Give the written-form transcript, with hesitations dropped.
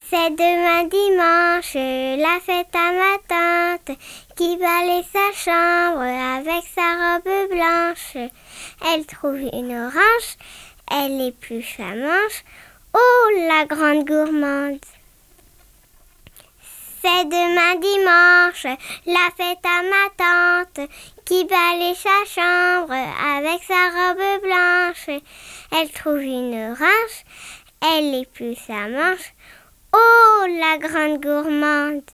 C'est demain dimanche, la fête à ma tante, qui balaye sa chambre avec sa robe blanche. Elle trouve une orange, elle épluche la manche. Oh, la grande gourmande! C'est demain dimanche, la fête à ma tante, qui balaye sa chambre avec sa robe blanche. Elle trouve une orange, elle épluche sa manche. Oh, la grande gourmande!